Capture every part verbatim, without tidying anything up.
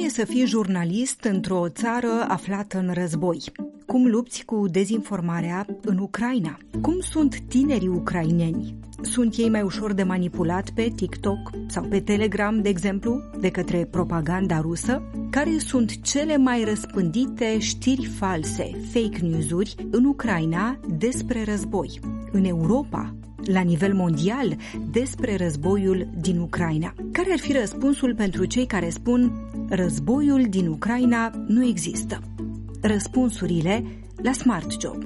e să fii jurnalist într-o țară aflată în război? Cum lupți cu dezinformarea în Ucraina? Cum sunt tinerii ucraineni? Sunt ei mai ușor de manipulat pe TikTok sau pe Telegram, de exemplu, de către propaganda rusă? Care sunt cele mai răspândite știri false, fake news-uri, în Ucraina despre război? În Europa, la nivel mondial, despre războiul din Ucraina? Care ar fi răspunsul pentru cei care spun războiul din Ucraina nu există? Răspunsurile la Smart Job.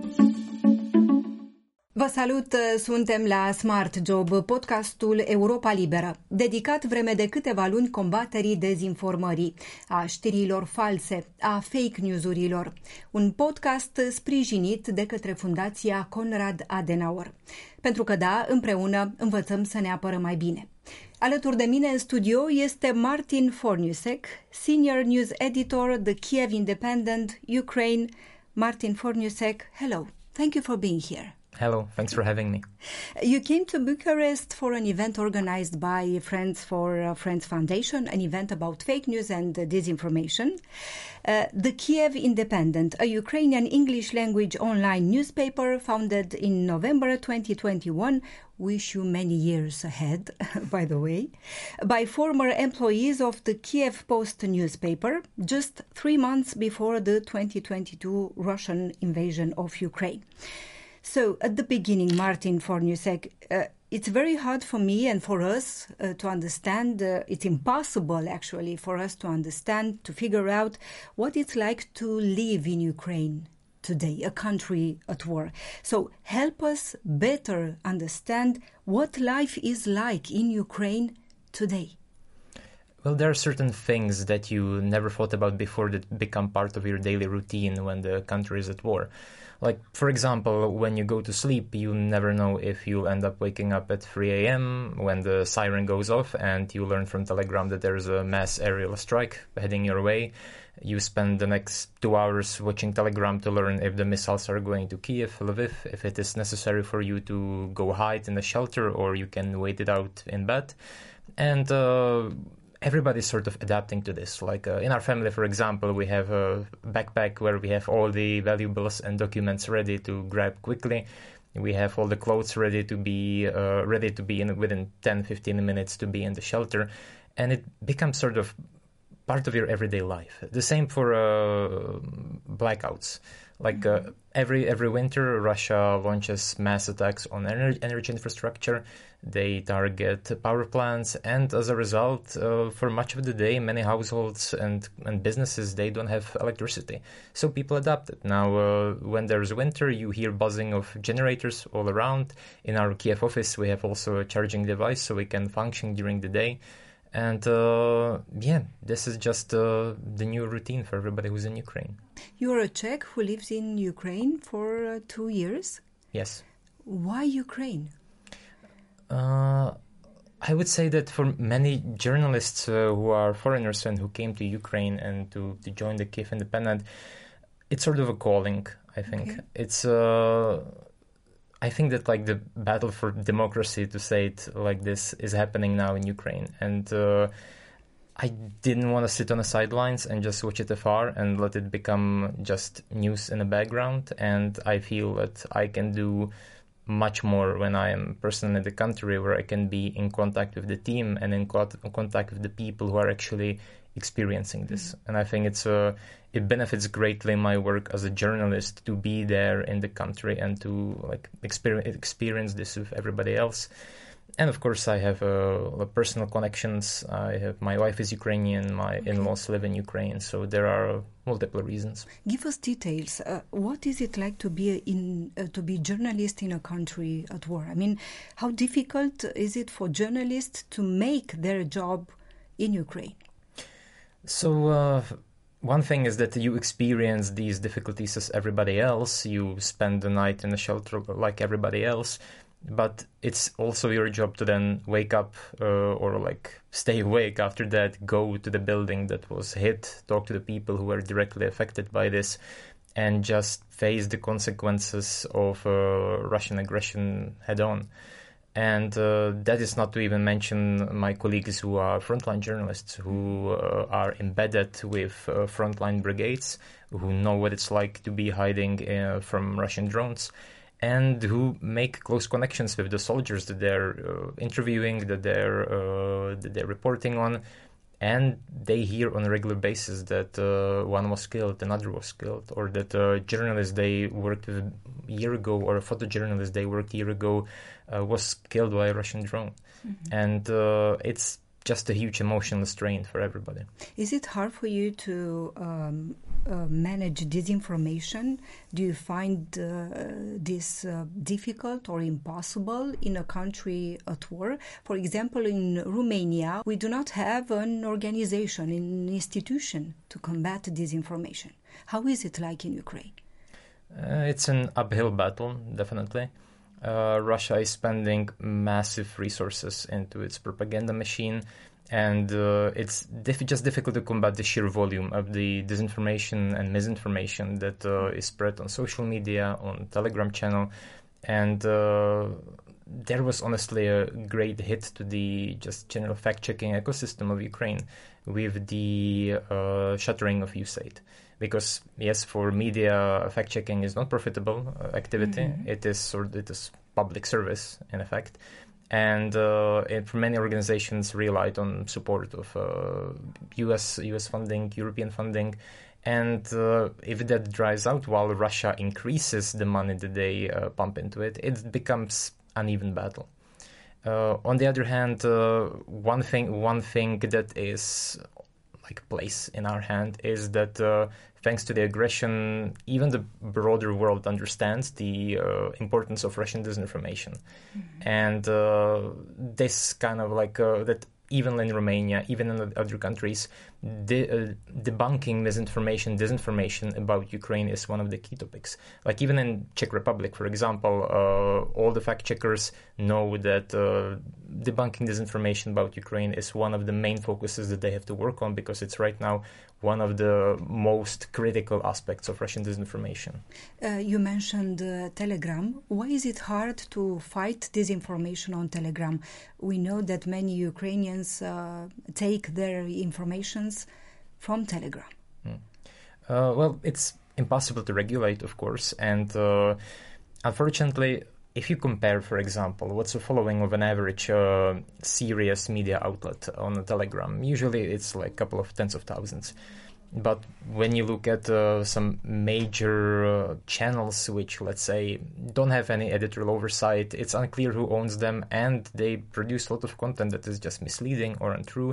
Vă salut, suntem la Smart Job, podcastul Europa Liberă, dedicat vreme de câteva luni combaterii dezinformării, a știrilor false, a fake news-urilor. Un podcast sprijinit de către Fundația Konrad Adenauer. Pentru că da, împreună învățăm să ne apărăm mai bine. Alături de mine în studio este Martin Forniusek, Senior News Editor, The Kiev Independent, Ukraine. Martin Forniusek, hello. Thank you for being here. Hello, thanks for having me. You came to Bucharest for an event organized by Friends for uh, Friends Foundation, an event about fake news and uh, disinformation. Uh, the Kiev Independent, a Ukrainian English language online newspaper founded in November twenty twenty-one, wish you many years ahead, by the way, by former employees of the Kiev Post newspaper, just three months before the twenty twenty-two Russian invasion of Ukraine. So, at the beginning, Martin Forniusek, uh, it's very hard for me and for us uh, to understand, uh, it's impossible actually for us to understand, to figure out what it's like to live in Ukraine today, a country at war. So, help us better understand what life is like in Ukraine today. Well, there are certain things that you never thought about before that become part of your daily routine when the country is at war. Like, for example, when you go to sleep, you never know if you'll end up waking up at three a.m. when the siren goes off and you learn from Telegram that there's a mass aerial strike heading your way. You spend the next two hours watching Telegram to learn if the missiles are going to Kiev, Lviv, if it is necessary for you to go hide in a shelter or you can wait it out in bed. And uh, everybody's sort of adapting to this. Like uh, in our family, for example, we have a backpack where we have all the valuables and documents ready to grab quickly. We have all the clothes ready to be uh, ready to be in within ten to fifteen minutes to be in the shelter. And it becomes sort of part of your everyday life. The same for uh, blackouts. Like uh, every every winter, Russia launches mass attacks on ener- energy infrastructure. They target power plants, and as a result, uh, for much of the day, many households and, and businesses, they don't have electricity. So people adapted. Now, uh, when there's winter, you hear buzzing of generators all around. In our Kiev office, we have also a charging device so we can function during the day. And uh, yeah, this is just uh, the new routine for everybody who's in Ukraine. You're a Czech who lives in Ukraine for uh, two years? Yes. Why Ukraine? Uh, I would say that for many journalists uh, who are foreigners and who came to Ukraine and to, to join the Kiev Independent, it's sort of a calling, I think. Okay. It's... Uh, I think that like the battle for democracy, to say it like this, is happening now in Ukraine. And uh, I didn't want to sit on the sidelines and just watch it afar and let it become just news in the background. And I feel that I can do much more when I am personally in the country, where I can be in contact with the team and in contact with the people who are actually experiencing this. Mm-hmm. And I think it's uh, it benefits greatly my work as a journalist to be there in the country and to like experience experience this with everybody else. And of course, I have uh, personal connections. I have my wife is Ukrainian, my okay. in-laws live in Ukraine, so there are multiple reasons. Give us details. Uh, what is it like to be in uh, to be journalist in a country at war? I mean, how difficult is it for journalists to make their job in Ukraine? So. Uh, One thing is that you experience these difficulties as everybody else. You spend the night in a shelter like everybody else. But it's also your job to then wake up uh, or like stay awake after that, go to the building that was hit, talk to the people who were directly affected by this, and just face the consequences of uh, Russian aggression head on. And uh, that is not to even mention my colleagues who are frontline journalists, who uh, are embedded with uh, frontline brigades, who know what it's like to be hiding uh, from Russian drones, and who make close connections with the soldiers that they're uh, interviewing, that they're uh, that they're reporting on, and they hear on a regular basis that uh, one was killed, another was killed, or that a journalist they worked with a year ago, or a photojournalist they worked a year ago, uh, was killed by a Russian drone. Mm-hmm. And uh, it's just a huge emotional strain for everybody. Is it hard for you to um, uh, manage disinformation? Do you find uh, this uh, difficult or impossible in a country at war? For example, in Romania, we do not have an organization, an institution to combat disinformation. How is it like in Ukraine? Uh, it's an uphill battle, definitely. Uh, Russia is spending massive resources into its propaganda machine, and uh, it's diff- just difficult to combat the sheer volume of the disinformation and misinformation that uh, is spread on social media, on Telegram channel, and uh, there was honestly a great hit to the just general fact-checking ecosystem of Ukraine with the uh, shuttering of U S A I D. Because yes, for media, fact-checking is not profitable uh, activity. Mm-hmm. It is sort it is public service in effect, and uh, it, for many organizations relied on support of uh, U S U S funding, European funding, and uh, if that dries out while Russia increases the money that they uh, pump into it, it becomes an even battle. Uh, on the other hand, uh, one thing one thing that is like place in our hand is that uh, thanks to the aggression, even the broader world understands the uh, importance of Russian disinformation. Mm-hmm. And uh, this kind of like uh, that even in Romania, even in other countries, de- uh, debunking misinformation, disinformation about Ukraine is one of the key topics. Like even in Czech Republic, for example, uh, all the fact checkers know that uh, debunking disinformation about Ukraine is one of the main focuses that they have to work on, because it's right now one of the most critical aspects of Russian disinformation. Uh, you mentioned uh, Telegram. Why is it hard to fight disinformation on Telegram? We know that many Ukrainians uh, take their informations from Telegram. Mm. Uh, well, it's impossible to regulate, of course, and uh, unfortunately, if you compare, for example, what's the following of an average uh, serious media outlet on a Telegram, usually it's like a couple of tens of thousands. But when you look at uh, some major uh, channels which, let's say, don't have any editorial oversight, it's unclear who owns them, and they produce a lot of content that is just misleading or untrue,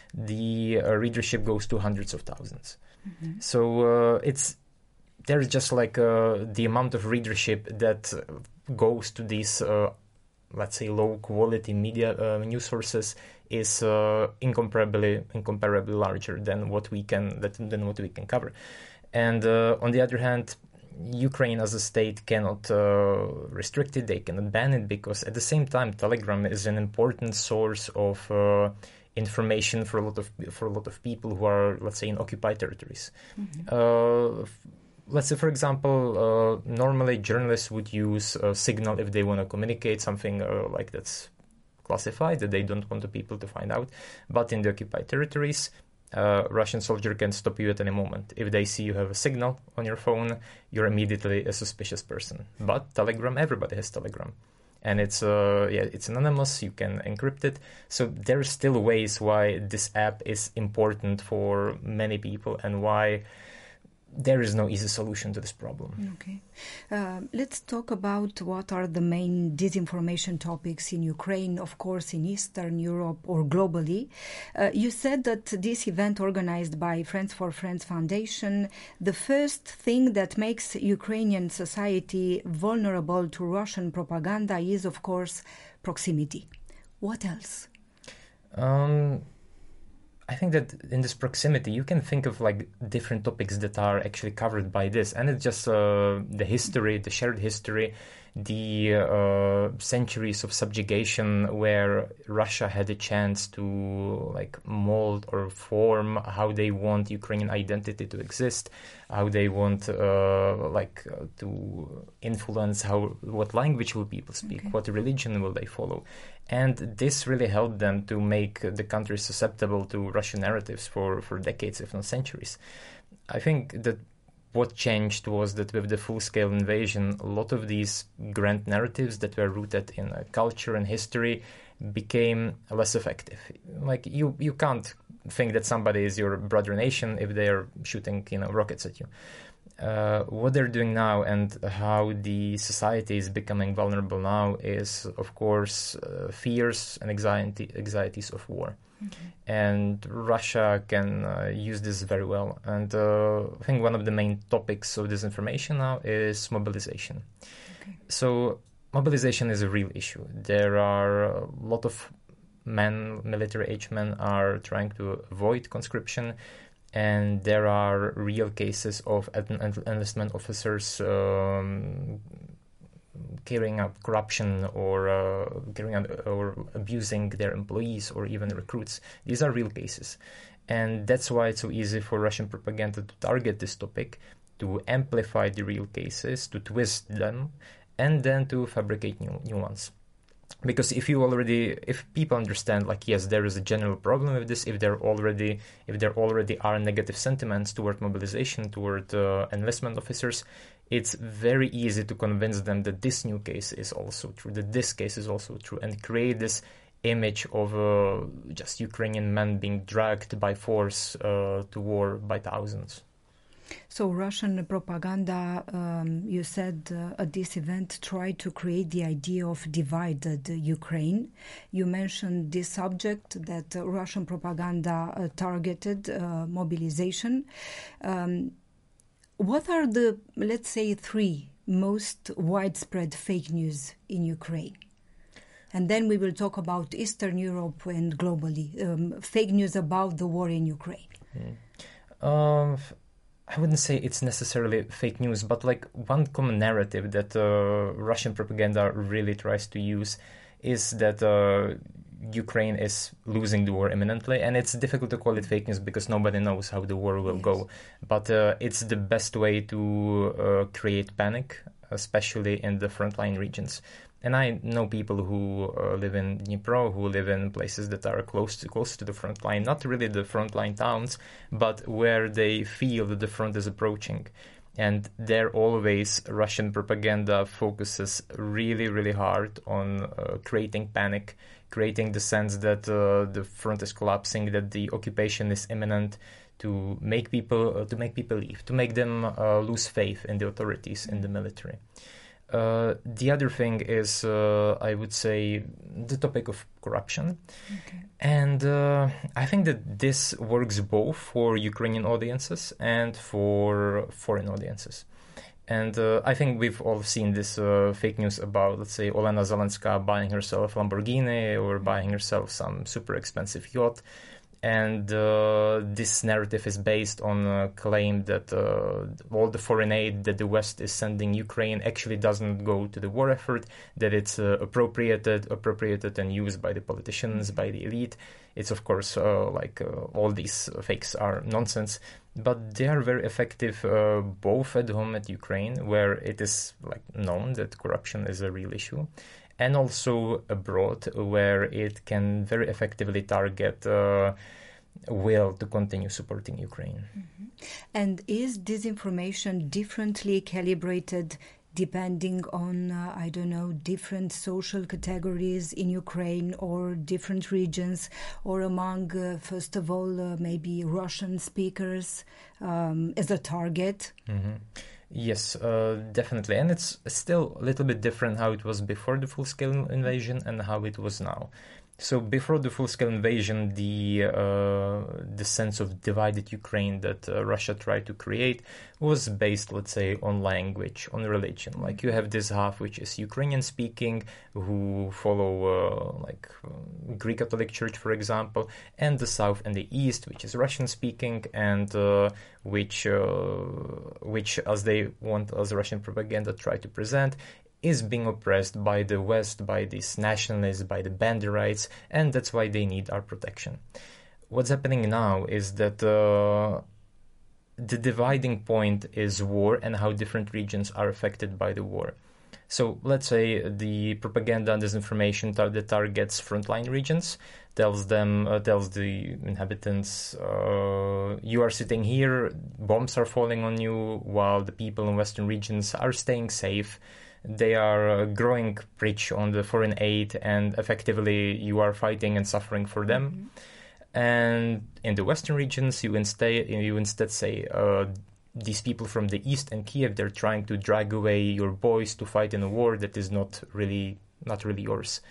the uh, readership goes to hundreds of thousands. Mm-hmm. So uh, it's there's just like uh, the amount of readership that goes to these, uh, let's say, low-quality media uh, news sources is uh, incomparably incomparably larger than what we can that, than what we can cover. And uh, on the other hand, Ukraine as a state cannot uh, restrict it; they cannot ban it, because at the same time, Telegram is an important source of uh, information for a lot of for a lot of people who are, let's say, in occupied territories. Mm-hmm. Uh, Let's say, for example, uh, normally journalists would use a Signal if they want to communicate something uh, like that's classified, that they don't want the people to find out. But in the occupied territories, uh, Russian soldier can stop you at any moment. If they see you have a Signal on your phone, you're immediately a suspicious person. But Telegram, everybody has Telegram. And it's uh, yeah, it's anonymous, you can encrypt it. So there are still ways why this app is important for many people, and why there is no easy solution to this problem. Okay. Uh, let's talk about what are the main disinformation topics in Ukraine, of course, in Eastern Europe or globally. Uh, you said that this event organized by Friends for Friends Foundation, the first thing that makes Ukrainian society vulnerable to Russian propaganda is, of course, proximity. What else? Um... I think that in this proximity, you can think of like different topics that are actually covered by this, and it's just uh, the history, the shared history, the uh, centuries of subjugation where Russia had a chance to like mold or form how they want Ukrainian identity to exist, how they want uh, like uh, to influence how what language will people speak, okay. what religion will they follow. And this really helped them to make the country susceptible to Russian narratives for, for decades, if not centuries. I think that what changed was that with the full-scale invasion, a lot of these grand narratives that were rooted in uh, culture and history became less effective. Like, you, you can't think that somebody is your brother nation if they're shooting, you know, rockets at you. Uh, what they're doing now and how the society is becoming vulnerable now is, of course, uh, fears and anxiety, anxieties of war. Mm-hmm. And Russia can uh, use this very well. And uh, I think one of the main topics of disinformation now is mobilization. Okay. So mobilization is a real issue. There are a lot of men, military-age men, are trying to avoid conscription. And there are real cases of enlistment officers um, carrying out corruption or uh, carrying out or abusing their employees or even recruits. These are real cases. And that's why it's so easy for Russian propaganda to target this topic, to amplify the real cases, to twist them, and then to fabricate new, new ones. Because if you already, if people understand, like, yes, there is a general problem with this, if there already, if there already are negative sentiments toward mobilization, toward uh, enlistment officers, it's very easy to convince them that this new case is also true, that this case is also true, and create this image of uh, just Ukrainian men being dragged by force uh, to war by thousands. So Russian propaganda, um, you said uh, at this event, tried to create the idea of divided Ukraine. You mentioned this subject that uh, Russian propaganda uh, targeted uh, mobilization. Um, what are the, let's say, three most widespread fake news in Ukraine? And then we will talk about Eastern Europe and globally, um, fake news about the war in Ukraine. Mm. Um, I wouldn't say it's necessarily fake news, but like one common narrative that uh, Russian propaganda really tries to use is that uh, Ukraine is losing the war imminently, and it's difficult to call it fake news because nobody knows how the war will yes. go. But uh, it's the best way to uh, create panic, especially in the frontline regions. And I know people who uh, live in Dnipro, who live in places that are close to, close to the front line, not really the frontline towns, but where they feel that the front is approaching. And there always Russian propaganda focuses really, really hard on uh, creating panic, creating the sense that uh, the front is collapsing, that the occupation is imminent, to make people uh, to make people leave, to make them uh, lose faith in the authorities, in the military. Uh, the other thing is, uh, I would say, the topic of corruption. Okay. And uh, I think that this works both for Ukrainian audiences and for foreign audiences. And uh, I think we've all seen this uh, fake news about, let's say, Olena Zelenska buying herself a Lamborghini or buying herself some super expensive yacht. And uh, this narrative is based on a claim that uh, all the foreign aid that the West is sending Ukraine actually doesn't go to the war effort, that it's uh, appropriated, appropriated and used by the politicians, by the elite. It's, of course, uh, like uh, all these fakes are nonsense, but they are very effective uh, both at home at Ukraine, where it is like known that corruption is a real issue, and also abroad, where it can very effectively target uh, will to continue supporting Ukraine. Mm-hmm. And is disinformation differently calibrated depending on, uh, I don't know, different social categories in Ukraine or different regions, or among, uh, first of all, uh, maybe Russian speakers um, as a target? Mm-hmm. Yes, uh, definitely. And it's still a little bit different how it was before the full-scale invasion and how it was now. So before the full-scale invasion, the uh, the sense of divided Ukraine that uh, Russia tried to create was based, let's say, on language, on religion. Like, you have this half which is Ukrainian-speaking, who follow uh, like uh, Greek Catholic Church, for example, and the south and the east, which is Russian-speaking, and uh, which uh, which, as they want, as Russian propaganda try to present, is being oppressed by the West, by these nationalists, by the banderites, and that's why they need our protection. What's happening now is that uh, the dividing point is war and how different regions are affected by the war. So let's say the propaganda and disinformation tar- that targets frontline regions tells them, uh, tells the inhabitants, uh, you are sitting here, bombs are falling on you, while the people in Western regions are staying safe. They are uh, growing rich on the foreign aid, and effectively you are fighting and suffering for them. Mm-hmm. And in the Western regions, you instead you instead say, uh, these people from the East and Kiev, they're trying to drag away your boys to fight in a war that is not really not really yours.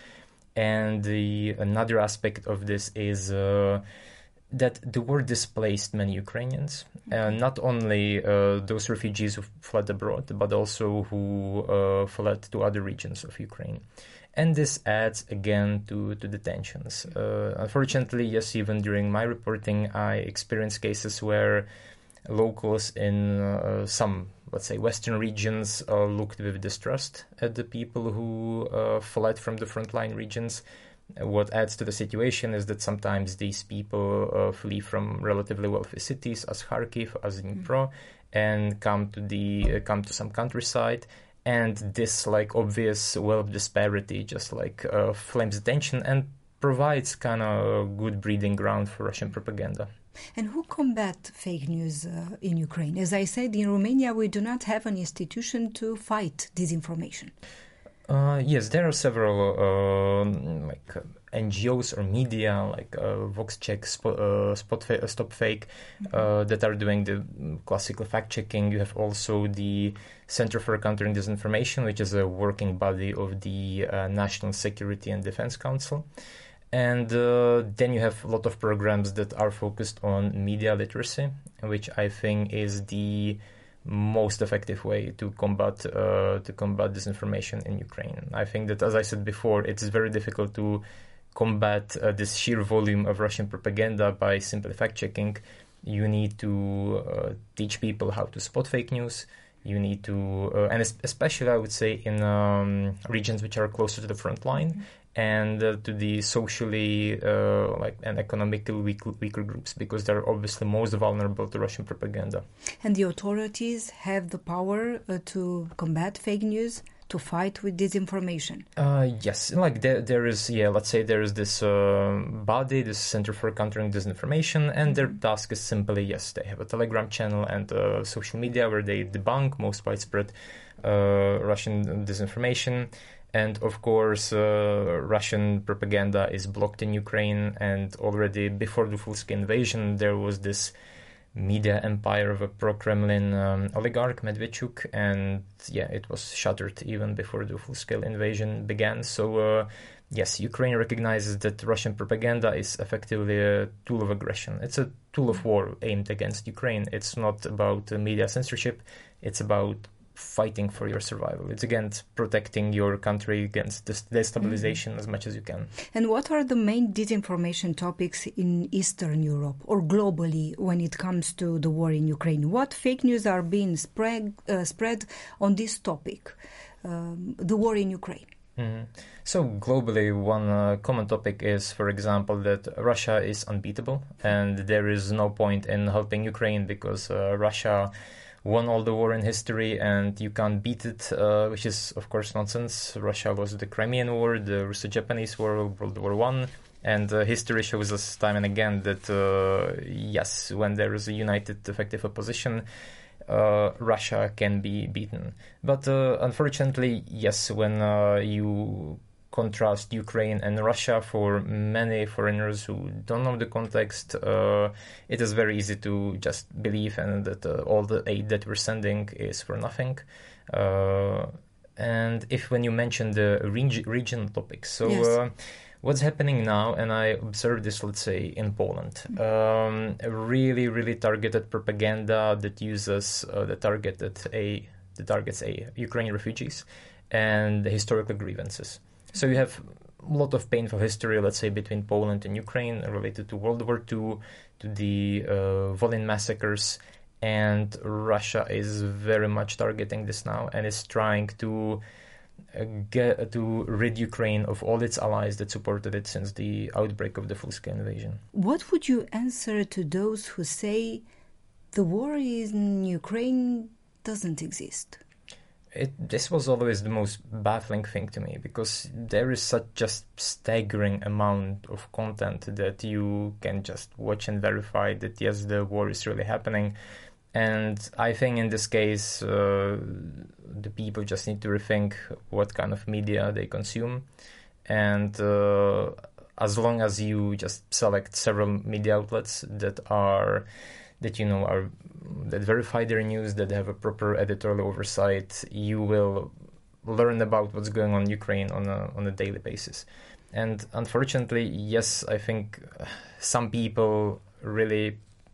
And the another aspect of this is uh, that the war displaced many Ukrainians, mm-hmm. uh, not only uh, those refugees who fled abroad, but also who uh, fled to other regions of Ukraine. And this adds again to, to the tensions. Uh, unfortunately, yes, even during my reporting, I experienced cases where locals in uh, some, let's say, Western regions uh, looked with distrust at the people who uh, fled from the frontline regions. What adds to the situation is that sometimes these people uh, flee from relatively wealthy cities, as Kharkiv, as Dnipro, mm-hmm. and come to the uh, come to some countryside. And this, like, obvious wealth disparity just, like, uh, flames attention and provides kind of a good breeding ground for Russian propaganda. And who combat fake news uh, in Ukraine? As I said, in Romania, we do not have an institution to fight disinformation. Uh, yes, there are several uh, like uh, N G Os or media like uh, VoxCheck, Spot, uh, Spot fa- Stop Fake, mm-hmm. uh, that are doing the classical fact-checking. You have also the Center for Countering Disinformation, which is a working body of the uh, National Security and Defense Council. And uh, then you have a lot of programs that are focused on media literacy, which I think is the most effective way to combat uh, to combat disinformation in Ukraine. I think that, as I said before, it's very difficult to combat uh, this sheer volume of Russian propaganda by simply fact-checking. You need to uh, teach people how to spot fake news. You need to, uh, and especially I would say in um, regions which are closer to the front line, mm-hmm. and uh, to the socially uh, like and economically weak, weaker groups, because they're obviously most vulnerable to Russian propaganda. And the authorities have the power uh, to combat fake news, to fight with disinformation. Uh, yes, like there, there is, yeah, let's say there is this uh, body, this Center for Countering Disinformation, and mm-hmm. their task is simply, yes, they have a Telegram channel and uh, social media where they debunk most widespread uh, Russian disinformation. And of course, uh, Russian propaganda is blocked in Ukraine, and already before the full-scale invasion, there was this media empire of a pro-Kremlin um, oligarch, Medvedchuk, and yeah, it was shattered even before the full-scale invasion began. So uh, yes, Ukraine recognizes that Russian propaganda is effectively a tool of aggression. It's a tool of war aimed against Ukraine. It's not about uh, media censorship, it's about fighting for your survival. It's against protecting your country against destabilization mm-hmm. as much as you can. And what are the main disinformation topics in Eastern Europe or globally when it comes to the war in Ukraine? What fake news are being spread, uh, spread on this topic, um, the war in Ukraine? Mm-hmm. So globally, one uh, common topic is, for example, that Russia is unbeatable and there is no point in helping Ukraine because uh, Russia won all the war in history and you can't beat it, uh, which is, of course, nonsense. Russia lost the Crimean War, the Russo-Japanese War, World War One, and uh, history shows us time and again that, uh, yes, when there is a united, effective opposition, uh, Russia can be beaten. But uh, unfortunately, yes, when uh, you contrast Ukraine and Russia, for many foreigners who don't know the context, uh, it is very easy to just believe and that uh, all the aid that we're sending is for nothing. Uh, and if when you mention the reg- regional topics, so yes. uh, what's happening now, and I observed this, let's say, in Poland, um, a really, really targeted propaganda that uses uh, the targeted a the targets a Ukrainian refugees and the historical grievances. So you have a lot of painful history, let's say, between Poland and Ukraine related to World War Two, to the uh, Volyn massacres, and Russia is very much targeting this now and is trying to uh, get, to rid Ukraine of all its allies that supported it since the outbreak of the full-scale invasion. What would you answer to those who say the war in Ukraine doesn't exist? It, this was always the most baffling thing to me, because there is such just staggering amount of content that you can just watch and verify that yes, the war is really happening. And I think in this case, uh, the people just need to rethink what kind of media they consume. And uh, as long as you just select several media outlets that are, that you know are, that verify their news, that have a proper editorial oversight, you will learn about what's going on in Ukraine on a on a daily basis. And unfortunately, yes, I think some people really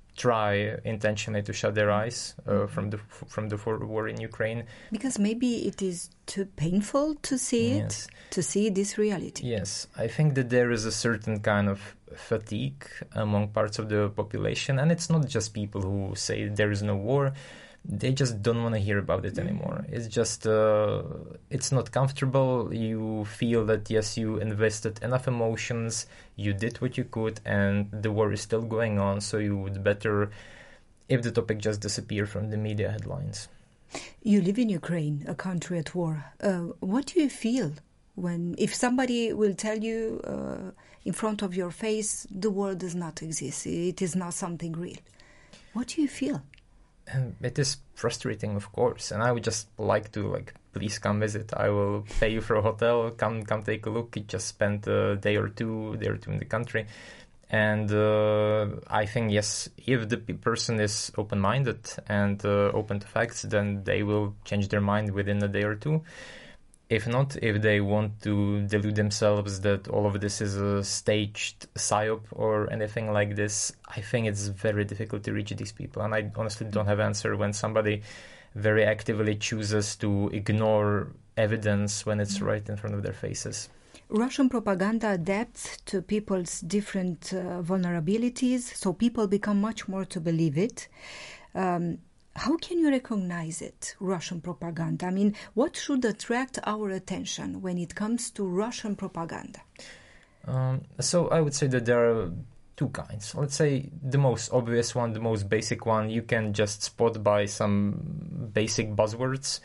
try intentionally to shut their eyes uh, mm-hmm. from the from the war in Ukraine, because maybe it is too painful to see it, yes. to see this reality. Yes, I think that there is a certain kind of fatigue among parts of the population, and it's not just people who say there is no war. They just don't want to hear about it anymore. Mm-hmm. It's just, uh, it's not comfortable. You feel that, yes, you invested enough emotions, you did what you could, and the war is still going on, so you would better, if the topic just disappear from the media headlines. You live in Ukraine, a country at war. Uh, what do you feel when, if somebody will tell you uh, in front of your face, the war does not exist, it is not something real? What do you feel? And it is frustrating, of course, and I would just like to, like, please come visit. I will pay you for a hotel, come come take a look. You just spend a day or two, day or two in the country. And uh, I think, yes, if the person is open-minded and uh, open to facts, then they will change their mind within a day or two. If not, if they want to delude themselves that all of this is a staged psyop or anything like this, I think it's very difficult to reach these people. And I honestly don't have an answer when somebody very actively chooses to ignore evidence when it's right in front of their faces. Russian propaganda adapts to people's different uh, vulnerabilities, so people become much more to believe it. Um, How can you recognize it, Russian propaganda? I mean, what should attract our attention when it comes to Russian propaganda? Um, so I would say that there are two kinds. Let's say the most obvious one, the most basic one, you can just spot by some basic buzzwords.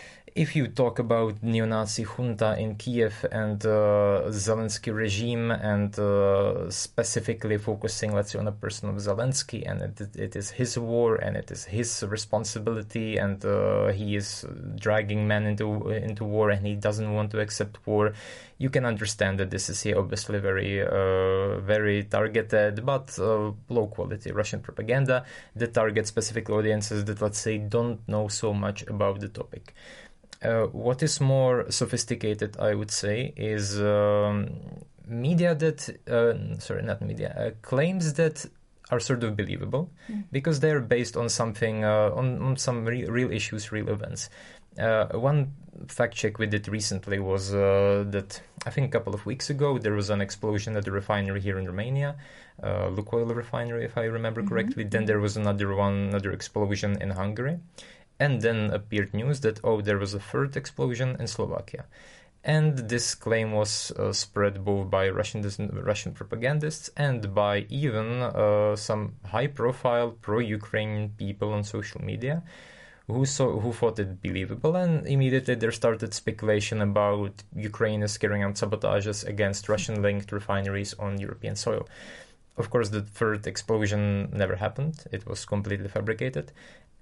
If you talk about neo-Nazi junta in Kiev and uh, Zelensky regime, and uh, specifically focusing, let's say, on a person of Zelensky, and it, it is his war and it is his responsibility, and uh, he is dragging men into into war and he doesn't want to accept war, you can understand that this is obviously very, uh, very targeted, but uh, low-quality Russian propaganda that targets specific audiences that, let's say, don't know so much about the topic. Uh, what is more sophisticated, I would say, is um, media that, uh, sorry, not media, uh, claims that are sort of believable mm. because they're based on something, uh, on, on some re- real issues, real events. Uh, one fact check we did recently was uh, that I think a couple of weeks ago there was an explosion at the refinery here in Romania, uh, Lukoil refinery, if I remember mm-hmm. correctly. Then there was another one, another explosion in Hungary. And then appeared news that, oh, there was a third explosion in Slovakia. And this claim was uh, spread both by Russian Russian propagandists and by even uh, some high-profile pro-Ukraine people on social media who saw, who thought it believable. And immediately there started speculation about Ukraine is carrying out sabotages against Russian-linked refineries on European soil. Of course, the third explosion never happened. It was completely fabricated.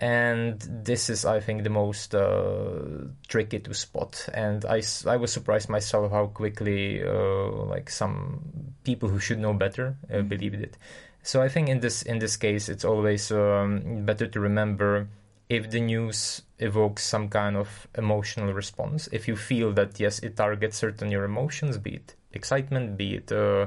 And this is, I think, the most uh, tricky to spot. And I, I was surprised myself how quickly uh, like some people who should know better uh, mm-hmm. believed it. So I think in this in this case, it's always um, better to remember if the news evokes some kind of emotional response. If you feel that, yes, it targets certain your emotions, be it excitement, be it, uh,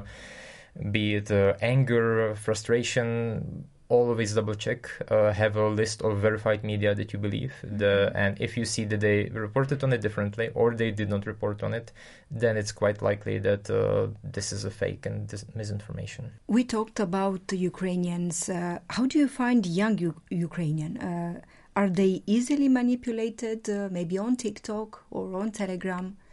be it uh, anger, frustration, always double check, uh, have a list of verified media that you believe, the, and if you see that they reported on it differently or they did not report on it, then it's quite likely that uh, this is a fake and dis- misinformation. We talked about the Ukrainians. Uh, how do you find young U- Ukrainian? Uh, are they easily manipulated, uh, maybe on TikTok or on Telegram?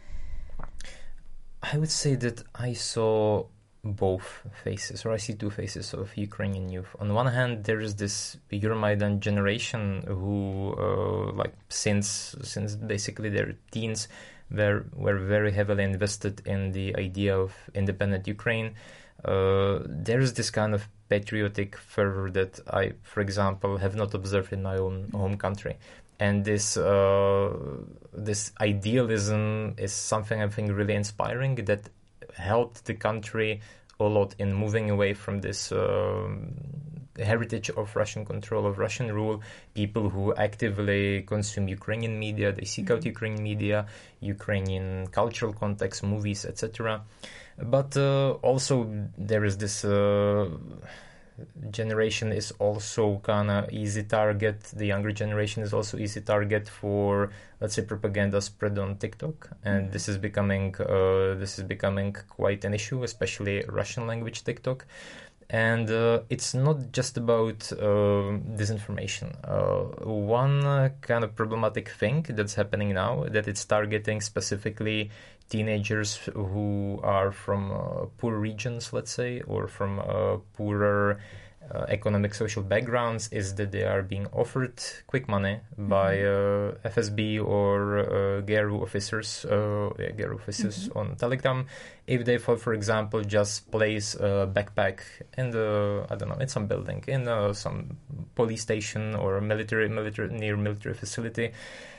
I would say that I saw both faces, or I see two faces of Ukrainian youth. On one hand, there is this Euromaidan generation who, uh, like, since since basically their teens, were were very heavily invested in the idea of independent Ukraine. Uh, there is this kind of patriotic fervor that I, for example, have not observed in my own home country. And this uh, this idealism is something I think really inspiring, that helped the country a lot in moving away from this uh, heritage of Russian control, of Russian rule. People who actively consume Ukrainian media, they seek mm-hmm. out Ukrainian media, Ukrainian cultural context, movies, et cetera. But uh, also there is this uh, generation is also kind of easy target. The younger generation is also easy target for, let's say, propaganda spread on TikTok, and mm-hmm. this is becoming uh, this is becoming quite an issue, especially Russian language TikTok. And uh, it's not just about uh, disinformation. Uh, one uh, kind of problematic thing that's happening now, that it's targeting specifically teenagers who are from uh, poor regions, let's say, or from uh, poorer uh, economic social backgrounds, is that they are being offered quick money mm-hmm. by uh, F S B or uh, GERU officers, uh, yeah, GERU officers mm-hmm. on Telegram, if they, for, for example, just place a backpack in the, I don't know, in some building, in uh, some police station or military, military near military facility.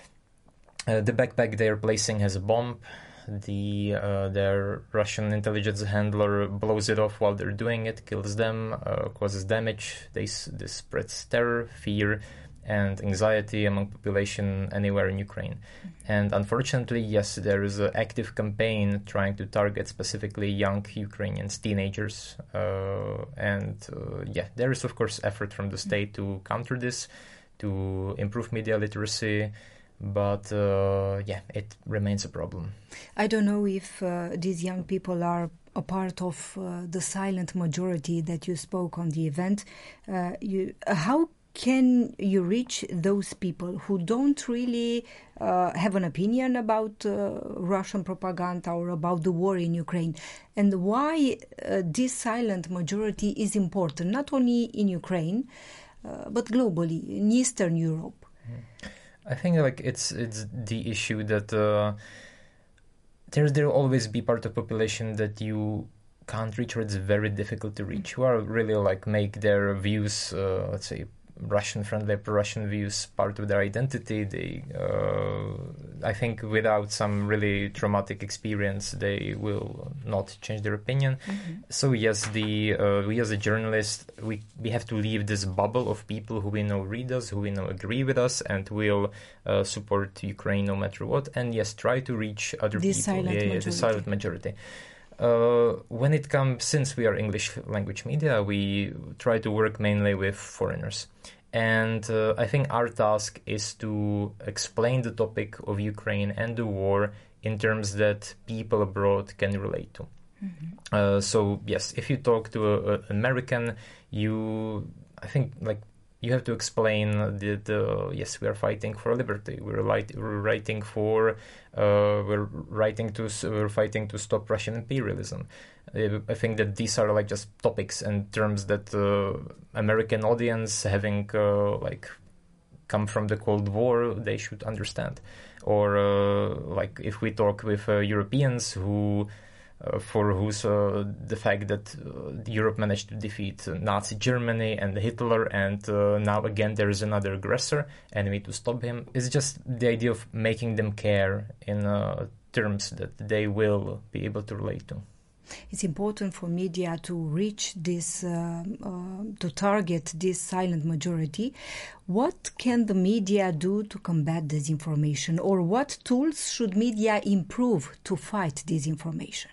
Uh, the backpack they are placing has a bomb. The uh, their Russian intelligence handler blows it off while they're doing it, kills them, uh, causes damage. They, this spreads terror, fear, and anxiety among population anywhere in Ukraine. And unfortunately, yes, there is an active campaign trying to target specifically young Ukrainians, teenagers. Uh, and uh, yeah, there is, of course, effort from the state to counter this, to improve media literacy. But uh, yeah, it remains a problem. I don't know if uh, these young people are a part of uh, the silent majority that you spoke on the event. Uh, you, how can you reach those people who don't really uh, have an opinion about uh, Russian propaganda or about the war in Ukraine? And why uh, this silent majority is important, not only in Ukraine, uh, but globally, in Eastern Europe? Mm. I think like it's it's the issue that uh, there there will always be part of population that you can't reach, or it's very difficult to reach, who are really like make their views, uh, let's say, Russian friendly, pro-Russian views part of their identity. They, uh, I think, without some really traumatic experience, they will not change their opinion. Mm-hmm. So yes, the uh, we as a journalist, we we have to leave this bubble of people who we know read us, who we know agree with us, and will uh, support Ukraine no matter what. And yes, try to reach other this people. Silent yeah, yeah, the silent majority. Uh, when it comes, since we are English language media, we try to work mainly with foreigners. And uh, I think our task is to explain the topic of Ukraine and the war in terms that people abroad can relate to. Mm-hmm. Uh, so, yes, if you talk to an American, you, I think, like, you have to explain that, uh, yes, we are fighting for liberty. We're, light, we're writing for, uh, we're writing to, we're fighting to stop Russian imperialism. Uh, I think that these are like just topics and terms that uh, American audience, having uh, like come from the Cold War, they should understand. Or uh, like if we talk with uh, Europeans who. Uh, for whose uh, the fact that uh, Europe managed to defeat uh, Nazi Germany and Hitler, and uh, now again there is another aggressor, and we need to stop him. It's just the idea of making them care in uh, terms that they will be able to relate to. It's important for media to reach this, uh, uh, to target this silent majority. What can the media do to combat disinformation, or what tools should media improve to fight disinformation?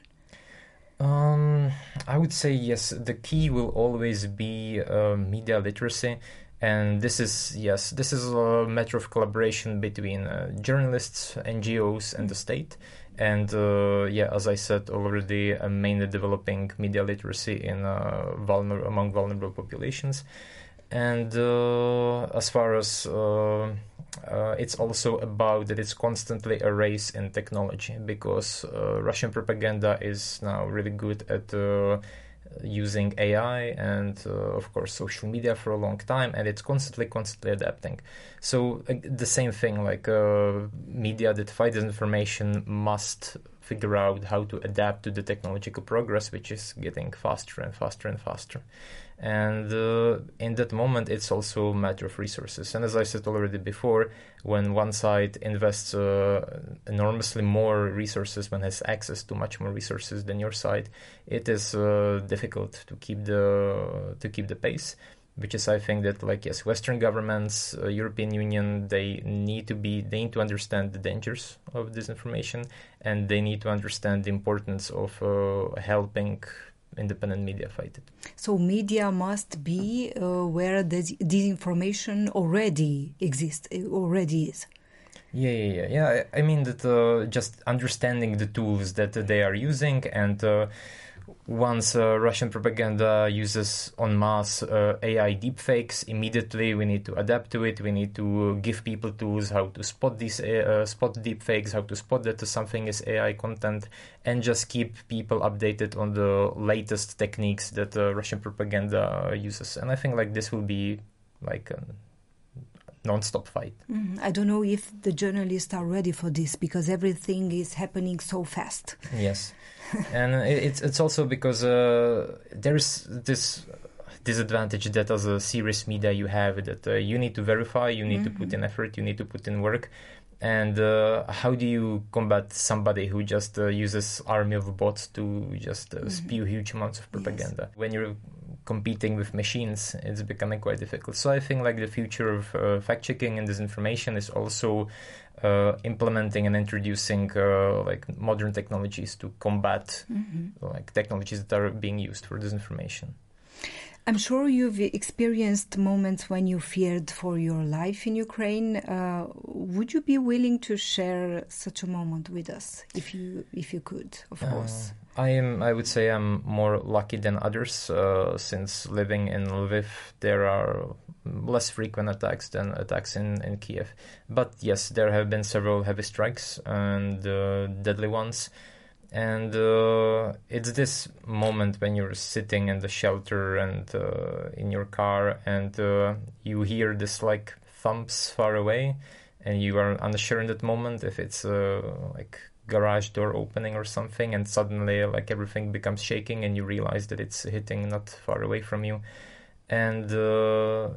Um, I would say yes, the key will always be uh, media literacy. And this is, yes, this is a matter of collaboration between uh, journalists, N G Os, and the state. And uh, yeah, as I said already, uh, mainly developing media literacy in uh, vulner- among vulnerable populations. And uh, as far as uh, uh, it's also about that it's constantly a race in technology, because uh, Russian propaganda is now really good at uh, using A I and, uh, of course, social media for a long time, and it's constantly, constantly adapting. So uh, the same thing, like uh, media that fight disinformation must figure out how to adapt to the technological progress, which is getting faster and faster and faster. And uh, in that moment, it's also a matter of resources. And as I said already before, when one side invests uh, enormously more resources, when has access to much more resources than your side, it is uh, difficult to keep the to keep the pace. Which is, I think that, like, yes, Western governments, uh, European Union, they need to be, they need to understand the dangers of disinformation, and they need to understand the importance of uh, helping independent media fight it. So media must be uh, where the disinformation already exists, already is. Yeah, yeah, yeah. yeah. I mean that uh, just understanding the tools that uh, they are using, and uh, once uh, Russian propaganda uses en masse uh, A I deepfakes, immediately we need to adapt to it. We need to give people tools how to spot these uh, spot deepfakes, how to spot that something is A I content, and just keep people updated on the latest techniques that uh, Russian propaganda uses. And I think like this will be like a non-stop fight. Mm, I don't know if the journalists are ready for this, because everything is happening so fast. Yes. And it's it's also because uh, there's this disadvantage that as a serious media you have, that uh, you need to verify, you need mm-hmm. to put in effort, you need to put in work. And uh, how do you combat somebody who just uh, uses army of bots to just uh, mm-hmm. spew huge amounts of propaganda? Yes. When you're competing with machines, it's becoming quite difficult. So I think like the future of uh, fact-checking and disinformation is also uh, implementing and introducing uh, like modern technologies to combat mm-hmm. like technologies that are being used for disinformation. I'm sure you've experienced moments when you feared for your life in Ukraine. Uh, would you be willing to share such a moment with us, if you if you could, of uh, course? I am. I would say I'm more lucky than others, uh, since living in Lviv, there are less frequent attacks than attacks in, in Kiev. But yes, there have been several heavy strikes and uh, deadly ones. And uh, it's this moment when you're sitting in the shelter and uh, in your car, and uh, you hear this like thumps far away, and you are unsure in that moment if it's uh, like garage door opening or something, and suddenly like everything becomes shaking, and you realize that it's hitting not far away from you, and uh,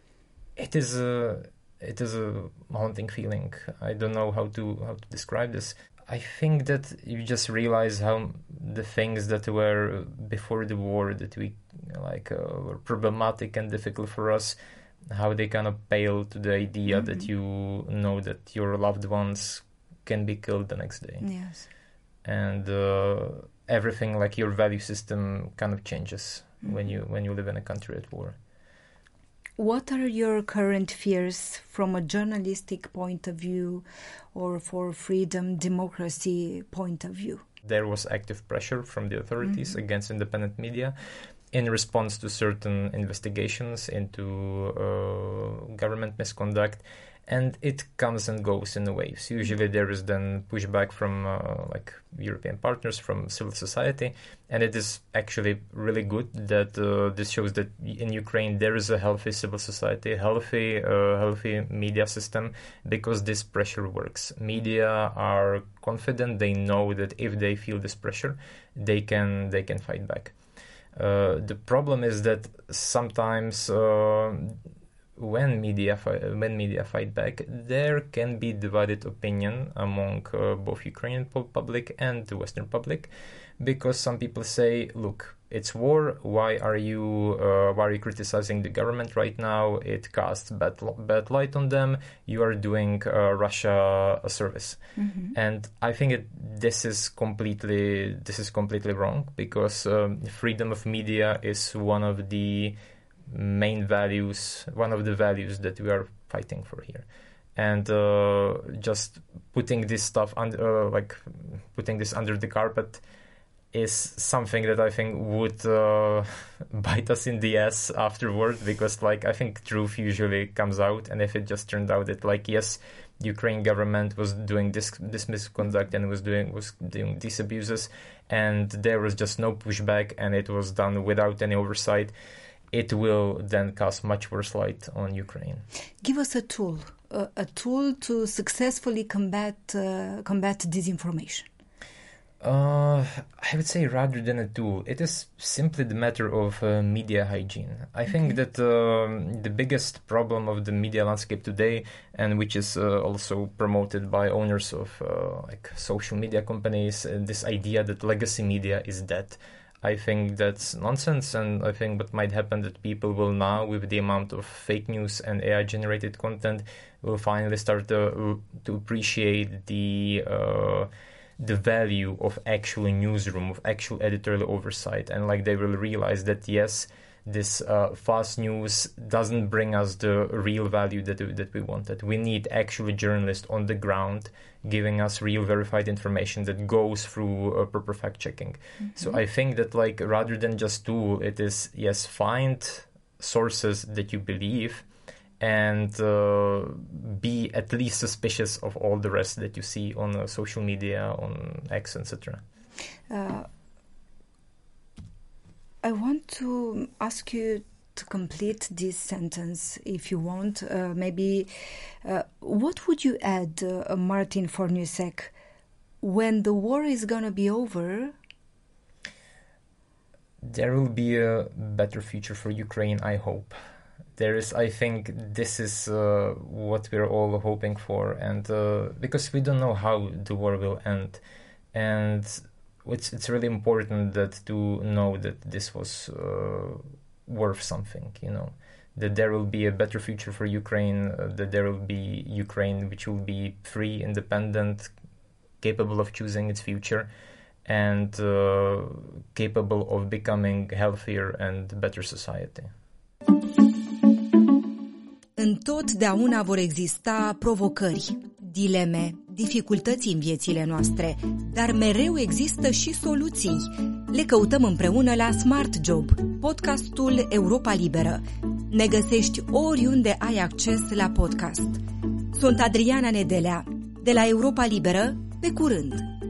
it is a it is a haunting feeling. I don't know how to how to describe this. I think that you just realize how the things that were before the war that we like uh, were problematic and difficult for us, how they kind of pale to the idea mm-hmm. that you know that your loved ones can be killed the next day. Yes. And uh, everything, like your value system, kind of changes mm-hmm. when you when you live in a country at war. What are your current fears from a journalistic point of view, or for freedom, democracy point of view? There was active pressure from the authorities mm-hmm. against independent media in response to certain investigations into uh, government misconduct. And it comes and goes in waves. Usually there is then pushback from uh, like European partners, from civil society, and it is actually really good that uh, this shows that in Ukraine there is a healthy civil society, healthy, uh, healthy media system, because this pressure works. Media are confident; they know that if they feel this pressure, they can they can fight back. Uh, the problem is that sometimes. Uh, When media fi- when media fight back, there can be divided opinion among uh, both Ukrainian public and the Western public, because some people say, "Look, it's war. Why are you uh, why are you criticizing the government right now? It casts bad bad light on them. You are doing uh, Russia a service." Mm-hmm. And I think it, this is completely this is completely wrong, because um, freedom of media is one of the main values, one of the values that we are fighting for here, and uh, just putting this stuff under, uh, like putting this under the carpet, is something that I think would uh, bite us in the ass afterward, because like I think truth usually comes out, and if it just turned out that like yes, the Ukraine government was doing this this misconduct and was doing was doing these abuses, and there was just no pushback, and it was done without any oversight, it will then cast much worse light on Ukraine. Give us a tool, a, a tool to successfully combat uh, combat disinformation. Uh, I would say rather than a tool, it is simply the matter of uh, media hygiene. I okay. think that um, the biggest problem of the media landscape today, and which is uh, also promoted by owners of uh, like social media companies, uh, this idea that legacy media is dead. I think that's nonsense, and I think what might happen that people will now, with the amount of fake news and A I-generated content, will finally start to, to appreciate the uh, the value of actual newsroom, of actual editorial oversight, and like they will realize that yes, this uh, fast news doesn't bring us the real value that that we wanted. We need actually journalists on the ground giving us real verified information that goes through uh, proper fact checking. Mm-hmm. So I think that like rather than just tool, it is yes, find sources that you believe, and uh, be at least suspicious of all the rest that you see on uh, social media, on X, et cetera. Uh, I want to ask you to complete this sentence, if you want. Uh, maybe, uh, what would you add, uh, Martin Forniusek, when the war is going to be over? There will be a better future for Ukraine, I hope. There is, I think, this is uh, what we're all hoping for, and uh, because we don't know how the war will end, and it's it's really important that to know that this was uh, worth something, you know, that there will be a better future for Ukraine, uh, that there will be Ukraine which will be free, independent, capable of choosing its future, and uh, capable of becoming healthier and better society. Întotdeauna vor exista provocări, dileme, dificultăți în viețile noastre, dar mereu există și soluții. Le căutăm împreună la Smart Job, podcastul Europa Liberă. Ne găsești oriunde ai acces la podcast. Sunt Adriana Nedelea, de la Europa Liberă, pe curând!